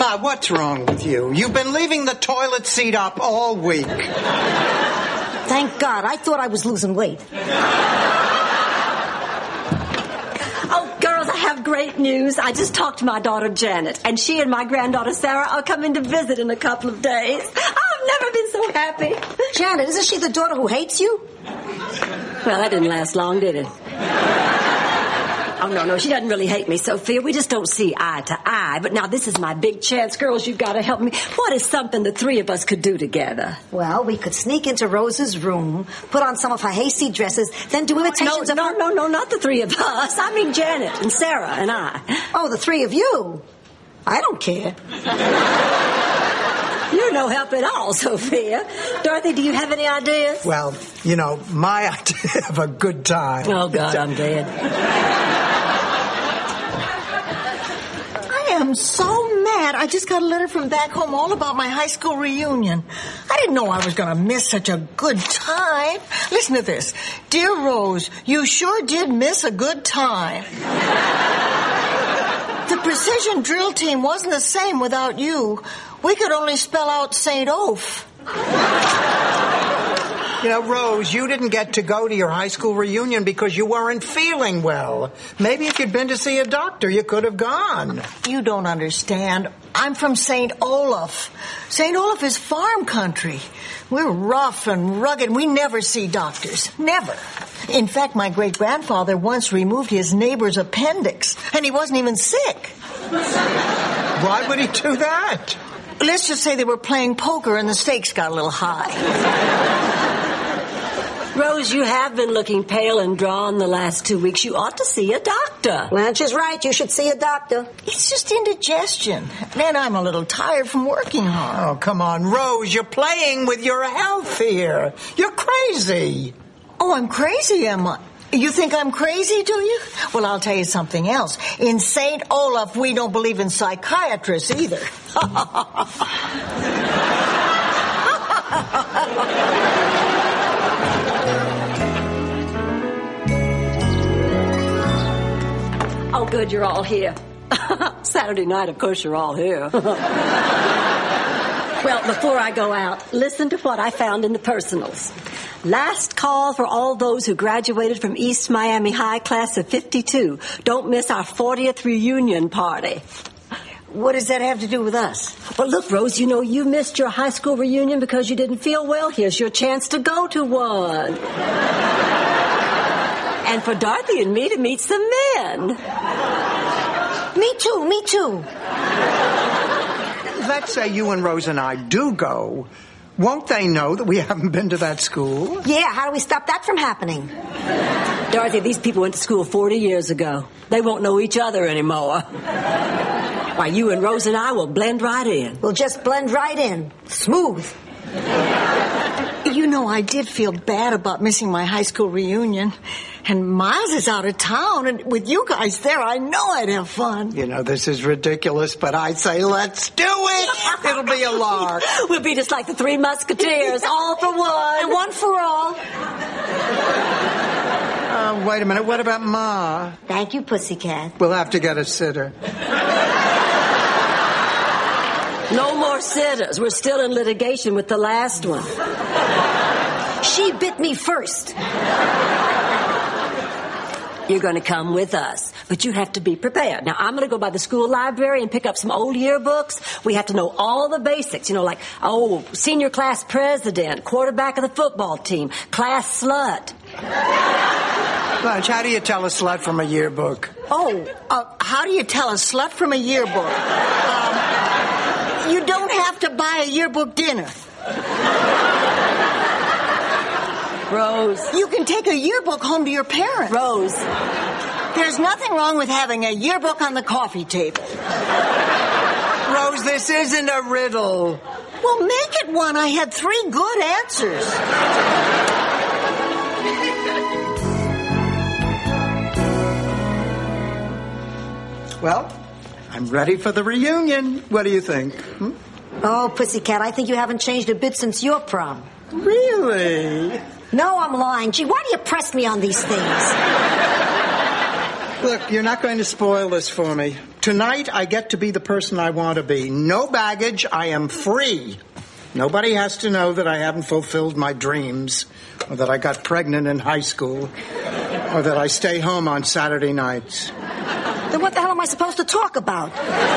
Ma, what's wrong with you? You've been leaving the toilet seat up all week. Thank God. I thought I was losing weight. Oh, girls, I have great news. I just talked to my daughter, Janet, and she and my granddaughter, Sarah, are coming to visit in a couple of days. I've never been so happy. Janet, isn't she the daughter who hates you? Well, that didn't last long, did it? Oh, no, she doesn't really hate me, Sophia. We just don't see eye to eye. But now this is my big chance. Girls, you've got to help me. What is something the three of us could do together? Well, we could sneak into Rose's room, put on some of her hasty dresses, then do imitations of her... No, not the three of us. I mean Janet and Sarah and I. Oh, the three of you. I don't care. You're no help at all, Sophia. Dorothy, do you have any ideas? Well, my idea of a good time. Oh, God, I'm dead. I am so mad. I just got a letter from back home all about my high school reunion. I didn't know I was going to miss such a good time. Listen to this. Dear Rose, you sure did miss a good time. The precision drill team wasn't the same without you. We could only spell out St. Oaf. Rose, you didn't get to go to your high school reunion because you weren't feeling well. Maybe if you'd been to see a doctor, you could have gone. You don't understand. I'm from St. Olaf. St. Olaf is farm country. We're rough and rugged. We never see doctors. Never. In fact, my great-grandfather once removed his neighbor's appendix, and he wasn't even sick. Why would he do that? Let's just say they were playing poker and the stakes got a little high. Rose, you have been looking pale and drawn the last 2 weeks. You ought to see a doctor. Blanche is right. You should see a doctor. It's just indigestion. And I'm a little tired from working hard. Oh, come on, Rose. You're playing with your health here. You're crazy. Oh, I'm crazy, am I? You think I'm crazy, do you? Well, I'll tell you something else. In St. Olaf, we don't believe in psychiatrists either. Oh, good, you're all here. Saturday night, of course, you're all here. Well, before I go out, listen to what I found in the personals. Last call for all those who graduated from East Miami High class of 52. Don't miss our 40th reunion party. What does that have to do with us? Well, look, Rose, you missed your high school reunion because you didn't feel well. Here's your chance to go to one. And for Dorothy and me to meet some men. Me too. Let's say you and Rose and I do go. Won't they know that we haven't been to that school? Yeah, how do we stop that from happening? Dorothy, these people went to school 40 years ago. They won't know each other anymore. Why, you and Rose and I will blend right in. We'll just blend right in. Smooth. I did feel bad about missing my high school reunion. And Miles is out of town, and with you guys there, I know I'd have fun. This is ridiculous, but I say let's do it. It'll be a lark. We'll be just like the Three Musketeers, all for one. And one for all. Wait a minute. What about Ma? Thank you, Pussycat. We'll have to get a sitter. No more sitters. We're still in litigation with the last one. She bit me first. You're going to come with us, but you have to be prepared. Now, I'm going to go by the school library and pick up some old yearbooks. We have to know all the basics, like, senior class president, quarterback of the football team, class slut. Blanche, how do you tell a slut from a yearbook? How do you tell a slut from a yearbook? You don't have to buy a yearbook dinner. Rose. You can take a yearbook home to your parents. Rose. There's nothing wrong with having a yearbook on the coffee table. Rose, this isn't a riddle. Well, make it one. I had 3 good answers. Well, I'm ready for the reunion. What do you think? Oh, Pussycat, I think you haven't changed a bit since your prom. Really? No, I'm lying. Gee, why do you press me on these things? Look, you're not going to spoil this for me. Tonight, I get to be the person I want to be. No baggage. I am free. Nobody has to know that I haven't fulfilled my dreams, or that I got pregnant in high school, or that I stay home on Saturday nights. Then what the hell am I supposed to talk about?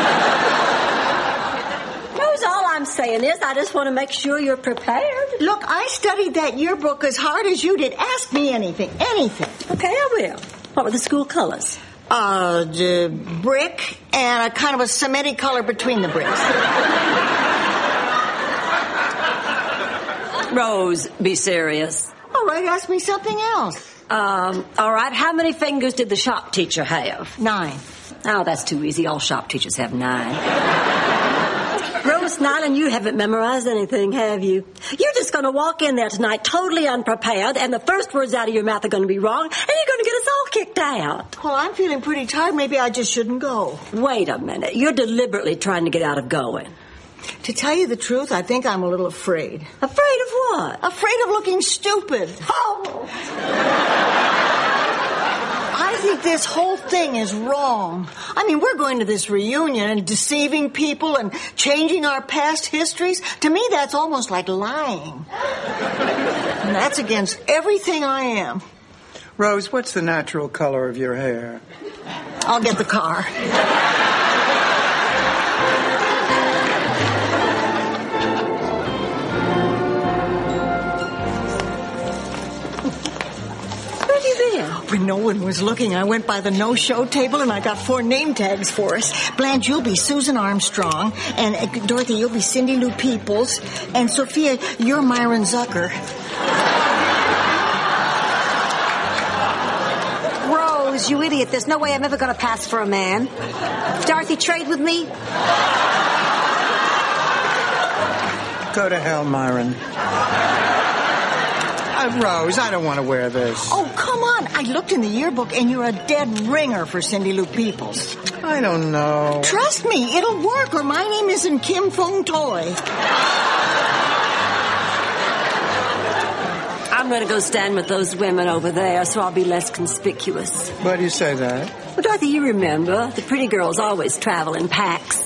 Rose, all I'm saying is I just want to make sure you're prepared. Look, I studied that yearbook as hard as you did. Ask me anything. Anything. Okay, I will. What were the school colors? Brick and a kind of a cementy color between the bricks. Rose, be serious. All right, ask me something else. All right, how many fingers did the shop teacher have? 9. Oh, that's too easy. All shop teachers have 9. Rose Nyland, you haven't memorized anything, have you? You're just going to walk in there tonight totally unprepared, and the first words out of your mouth are going to be wrong, and you're going to get us all kicked out. Well, I'm feeling pretty tired. Maybe I just shouldn't go. Wait a minute. You're deliberately trying to get out of going. To tell you the truth, I think I'm a little afraid. Afraid of what? Afraid of looking stupid. Oh! I think this whole thing is wrong. I mean, we're going to this reunion and deceiving people and changing our past histories. To me, that's almost like lying. And that's against everything I am. Rose, what's the natural color of your hair? I'll get the car. When no one was looking, I went by the no-show table and I got 4 name tags for us. Blanche, you'll be Susan Armstrong. And Dorothy, you'll be Cindy Lou Peoples. And Sophia, you're Myron Zucker. Rose, you idiot. There's no way I'm ever going to pass for a man. Dorothy, trade with me? Go to hell, Myron. Rose, I don't want to wear this. Oh, come on. I looked in the yearbook and you're a dead ringer for Cindy Lou Peoples. I don't know. Trust me, it'll work, or my name isn't Kim Fong Toy. I'm going to go stand with those women over there so I'll be less conspicuous. Why do you say that? Well, Dorothy, you remember, the pretty girls always travel in packs.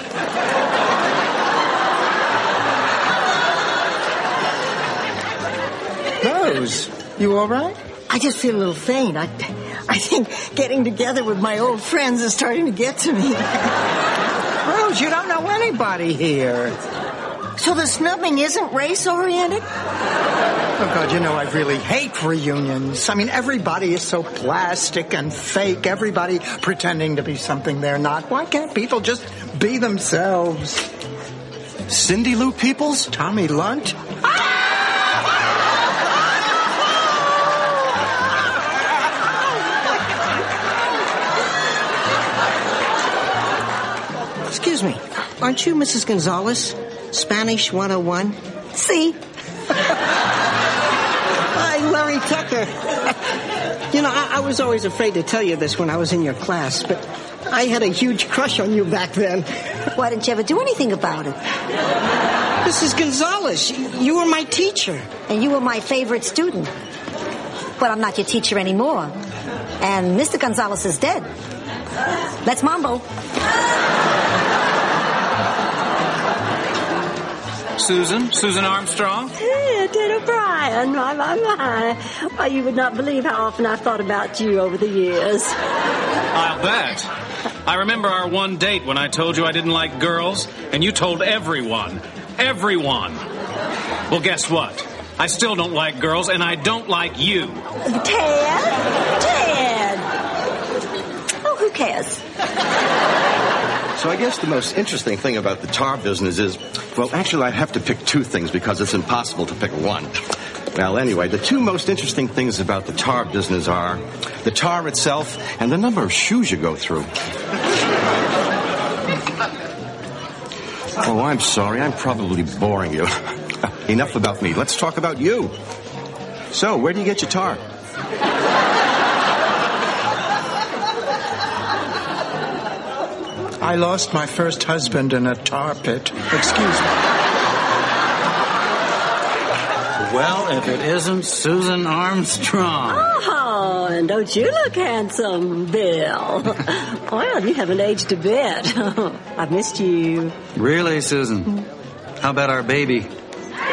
Rose, you all right? I just feel a little faint. I think getting together with my old friends is starting to get to me. Rose, you don't know anybody here. So the snubbing isn't race-oriented? Oh, God, you know, I really hate reunions. I mean, everybody is so plastic and fake. Everybody pretending to be something they're not. Why can't people just be themselves? Cindy Lou Peoples? Tommy Lunt? Excuse me, aren't you Mrs. Gonzalez? Spanish 101? See? Hi, Larry Tucker. You know, I was always afraid to tell you this when I was in your class, but I had a huge crush on you back then. Why didn't you ever do anything about it? Mrs. Gonzalez, you were my teacher. And you were my favorite student. But I'm not your teacher anymore. And Mr. Gonzalez is dead. Let's mambo. Susan Armstrong? Hey, Ted O'Brien. My. Why, you would not believe how often I've thought about you over the years. I'll bet. I remember our one date when I told you I didn't like girls, and you told everyone. Everyone. Well, guess what? I still don't like girls, and I don't like you. Ted! Oh, who cares? So I guess the most interesting thing about the tar business is, well, actually I'd have to pick 2 things because it's impossible to pick one. Well, anyway, the 2 most interesting things about the tar business are the tar itself and the number of shoes you go through. Oh, I'm sorry. I'm probably boring you. Enough about me. Let's talk about you. So, where do you get your tar? I lost my first husband in a tar pit. Excuse me. Well, if it isn't Susan Armstrong. Oh, and don't you look handsome, Bill? Well, you haven't aged a bit. I've missed you. Really, Susan? How about our baby? The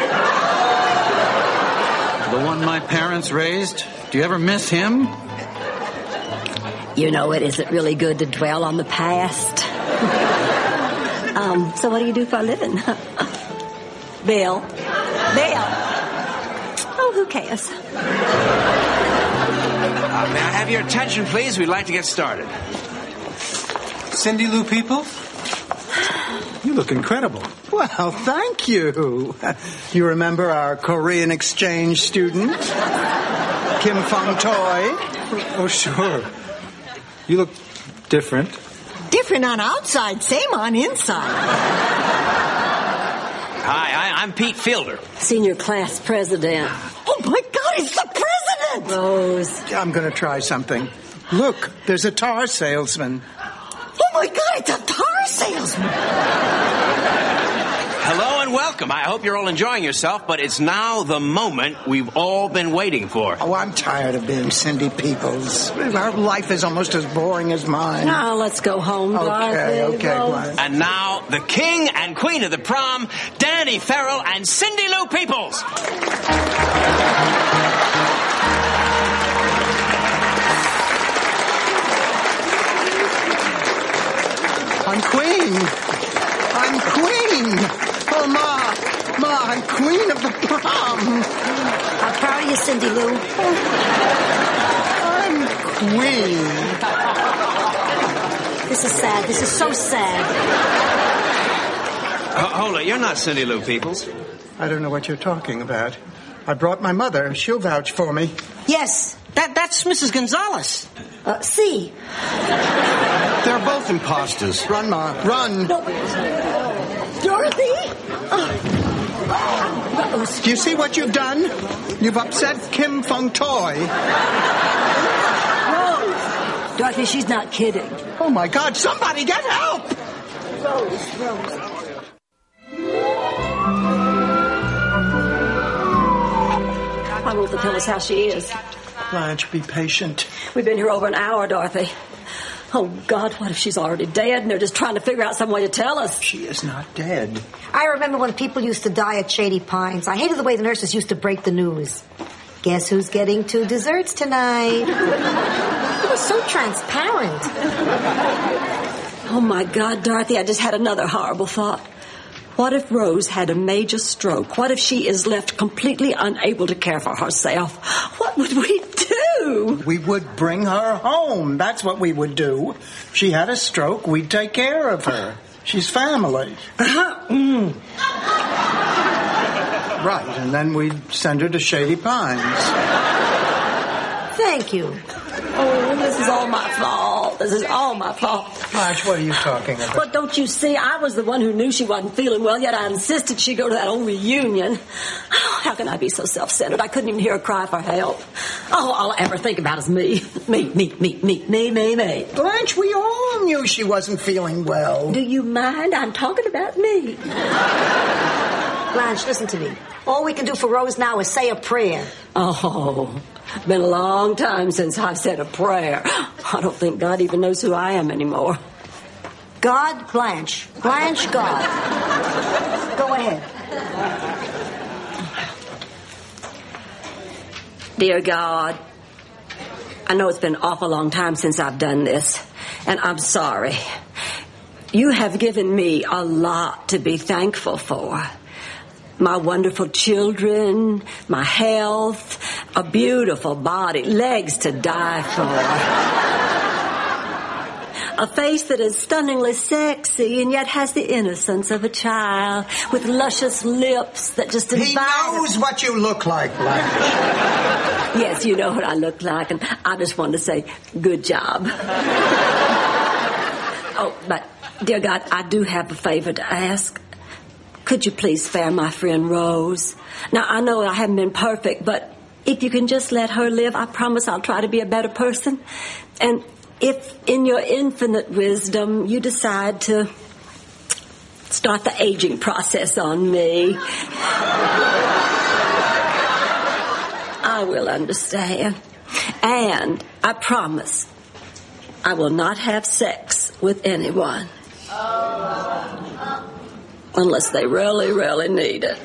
one my parents raised? Do you ever miss him? You know, it isn't really good to dwell on the past. So what do you do for a living? Bill? Oh, who cares? May I have your attention, please? We'd like to get started. Cindy Lou People? You look incredible. Well, thank you. You remember our Korean exchange student, Kim Fong Toy? Oh, sure. You look different. Different on outside, same on inside. Hi, I'm Pete Fielder. Senior class president. Oh, my God, it's the president! Rose. I'm going to try something. Look, there's a tar salesman. Oh, my God, it's a tar salesman! Hello and welcome. I hope you're all enjoying yourself, but it's now the moment we've all been waiting for. Oh, I'm tired of being Cindy Peoples. Our life is almost as boring as mine. Now let's go home, Dorothy. Okay, Rose. Glenn. And now, the king and queen of the prom, Danny Farrell and Cindy Lou Peoples. I'm queen. Oh, Ma, I'm queen of the prom. I'm proud of you, Cindy Lou. I'm queen. This is sad. This is so sad. Hold it, you're not Cindy Lou Peoples. I don't know what you're talking about. I brought my mother. She'll vouch for me. Yes, that's Mrs. Gonzalez. See. They're both imposters. Run, Ma, run. Dorothy? Do you see what you've done? You've upset Kim Fong Toy. Dorothy, she's not kidding. Oh, my God, somebody get help! Rose. Why won't they tell us how she is? Blanche, be patient. We've been here over an hour, Dorothy. Oh, God, what if she's already dead and they're just trying to figure out some way to tell us? She is not dead. I remember when people used to die at Shady Pines. I hated the way the nurses used to break the news. Guess who's getting 2 desserts tonight? It was so transparent. Oh, my God, Dorothy, I just had another horrible thought. What if Rose had a major stroke? What if she is left completely unable to care for herself? What would we do? We would bring her home. That's what we would do. If she had a stroke, we'd take care of her. She's family. Right, and then we'd send her to Shady Pines. Thank you. Oh, this is all my fault. This is all my fault. Blanche, what are you talking about? But don't you see, I was the one who knew she wasn't feeling well, yet I insisted she go to that old reunion. Oh, how can I be so self-centered? I couldn't even hear her cry for help. Oh, all I ever think about is me. Me. Blanche, we all knew she wasn't feeling well. Do you mind? I'm talking about me. Blanche, listen to me. All we can do for Rose now is say a prayer. Oh, been a long time since I've said a prayer. I don't think God even knows who I am anymore. God, Blanche. Blanche, God. Go ahead. Dear God, I know it's been an awful long time since I've done this, and I'm sorry. You have given me a lot to be thankful for. My wonderful children, my health, a beautiful body, legs to die for. A face that is stunningly sexy and yet has the innocence of a child, with luscious lips that just invite... He knows what you look like, Blanche. Yes, you know what I look like, and I just wanted to say, good job. Oh, but, dear God, I do have a favor to ask. Could you please spare my friend Rose? Now, I know I haven't been perfect, but if you can just let her live, I promise I'll try to be a better person. And if, in your infinite wisdom, you decide to start the aging process on me... I will understand. And I promise I will not have sex with anyone. Unless they really, really need it.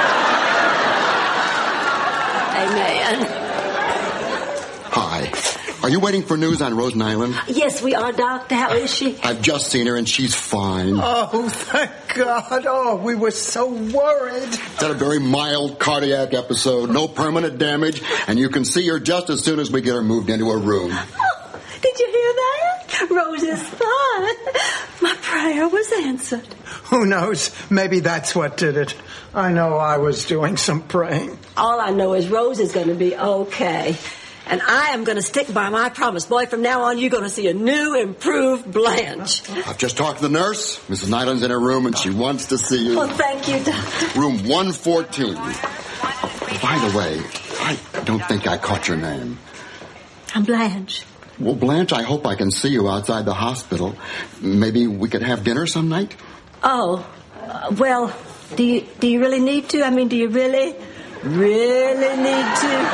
Amen. Hi. Are you waiting for news on Rosen Island? Yes, we are, Doctor. How is she? I've just seen her and she's fine. Oh, thank God. Oh, we were so worried. It's had a very mild cardiac episode, no permanent damage, and you can see her just as soon as we get her moved into her room. Oh, did you hear that? Rose is fine. My prayer was answered. Who knows? Maybe that's what did it. I know I was doing some praying. All I know is Rose is going to be okay. And I am going to stick by my promise. Boy, from now on, you're going to see a new, improved Blanche. I've just talked to the nurse. Mrs. Nyland's in her room, and she wants to see you. Well, thank you, Doctor. Room 114. By the way, I don't think I caught your name. I'm Blanche. Well, Blanche, I hope I can see you outside the hospital. Maybe we could have dinner some night? Oh, well, do you really need to? I mean, do you really need to?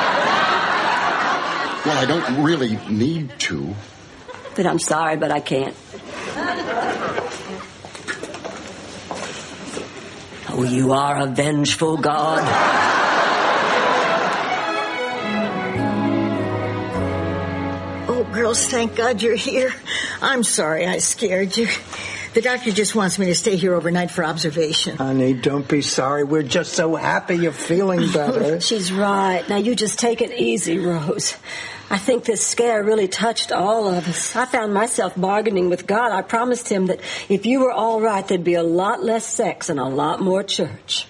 Well, I don't really need to. But I'm sorry, but I can't. Oh, you are a vengeful God. Oh, girls, thank God you're here. I'm sorry I scared you. The doctor just wants me to stay here overnight for observation. Honey, don't be sorry. We're just so happy you're feeling better. She's right. Now, you just take it easy, Rose. I think this scare really touched all of us. I found myself bargaining with God. I promised him that if you were all right, there'd be a lot less sex and a lot more church.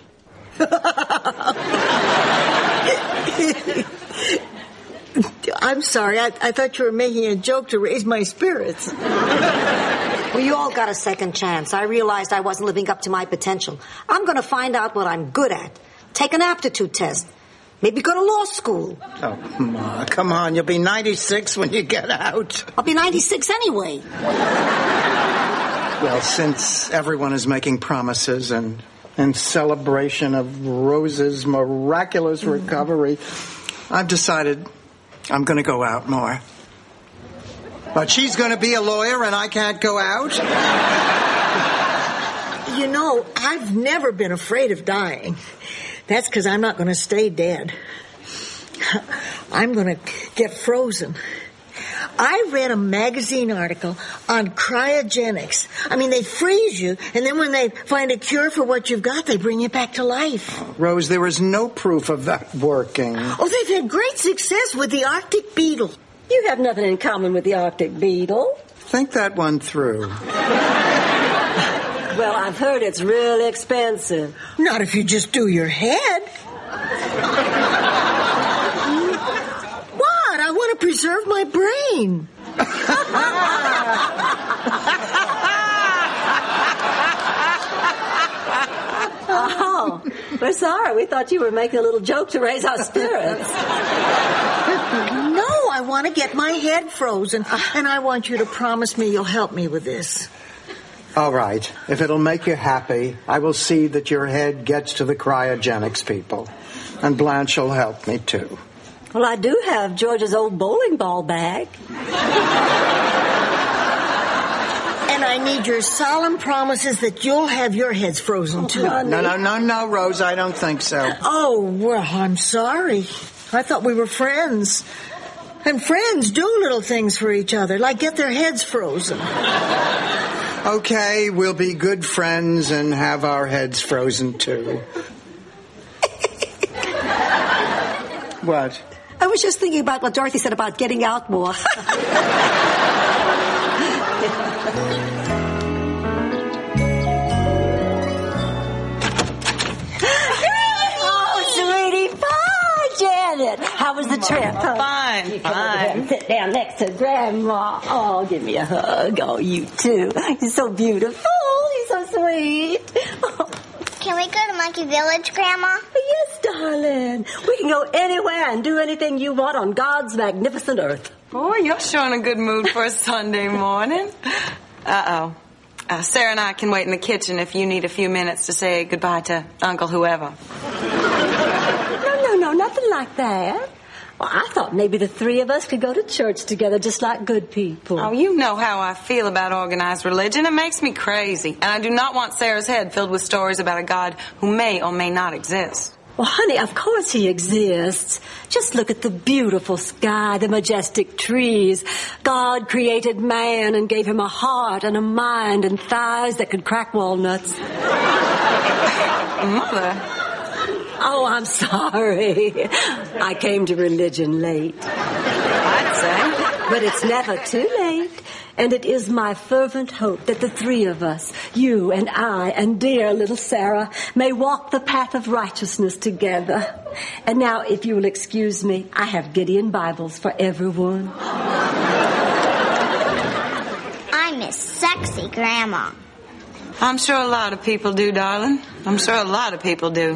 I'm sorry. I thought you were making a joke to raise my spirits. Well, you all got a second chance. I realized I wasn't living up to my potential. I'm going to find out what I'm good at. Take an aptitude test. Maybe go to law school. Oh, Ma, come on. You'll be 96 when you get out. I'll be 96 anyway. Well, since everyone is making promises and in celebration of Rose's miraculous recovery, I've decided I'm going to go out more. But she's going to be a lawyer and I can't go out? You know, I've never been afraid of dying. That's because I'm not going to stay dead. I'm going to get frozen. I read a magazine article on cryogenics. I mean, they freeze you, and then when they find a cure for what you've got, they bring you back to life. Rose, there is no proof of that working. Oh, they've had great success with the Arctic beetle. You have nothing in common with the Arctic beetle. Think that one through. Well, I've heard it's really expensive. Not if you just do your head. What? I want to preserve my brain. Oh, we're sorry. We thought you were making a little joke to raise our spirits. No, I want to get my head frozen, and I want you to promise me you'll help me with this. All right. If it'll make you happy, I will see that your head gets to the cryogenics people. And Blanche will help me, too. Well, I do have George's old bowling ball bag. And I need your solemn promises that you'll have your heads frozen, too. No, Rose, I don't think so. Oh, well, I'm sorry. I thought we were friends. And friends do little things for each other, like get their heads frozen. Okay, we'll be good friends and have our heads frozen, too. What? I was just thinking about what Dorothy said about getting out more. Janet, how was the trip? Fine. Sit down next to Grandma. Oh, give me a hug. Oh, you too. You're so beautiful. You're so sweet. Oh. Can we go to Monkey Village, Grandma? Yes, darling. We can go anywhere and do anything you want on God's magnificent earth. Oh, you're showing a good mood for a Sunday morning. Uh-oh. Sarah and I can wait in the kitchen if you need a few minutes to say goodbye to Uncle whoever. No, nothing nothing like that. Well, I thought maybe the three of us could go to church together just like good people. Oh, you know how I feel about organized religion. It makes me crazy. And I do not want Sarah's head filled with stories about a God who may or may not exist. Well, honey, of course he exists. Just look at the beautiful sky, the majestic trees. God created man and gave him a heart and a mind and thighs that could crack walnuts. Mother. Oh, I'm sorry. I came to religion late. I'd say. But it's never too late. And it is my fervent hope that the three of us, you and I and dear little Sarah, may walk the path of righteousness together. And now, if you will excuse me, I have Gideon Bibles for everyone. I miss sexy Grandma. I'm sure a lot of people do, darling. I'm sure a lot of people do.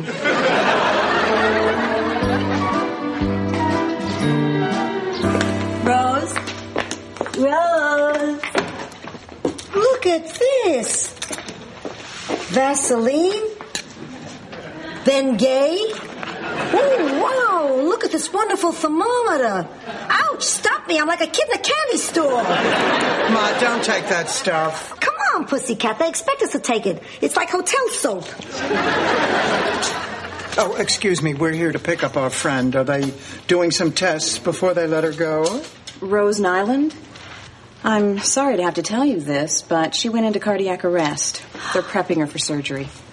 Rose? Rose! Look at this. Vaseline? Bengay? Oh, wow! Look at this wonderful thermometer. Ouch! Stop me! I'm like a kid in a candy store. Ma, don't take that stuff. Come on, pussycat. They expect us to take it. It's like hotel soap. Oh, excuse me. We're here to pick up our friend. Are they doing some tests before they let her go? Rose Nyland? I'm sorry to have to tell you this, but she went into cardiac arrest. They're prepping her for surgery.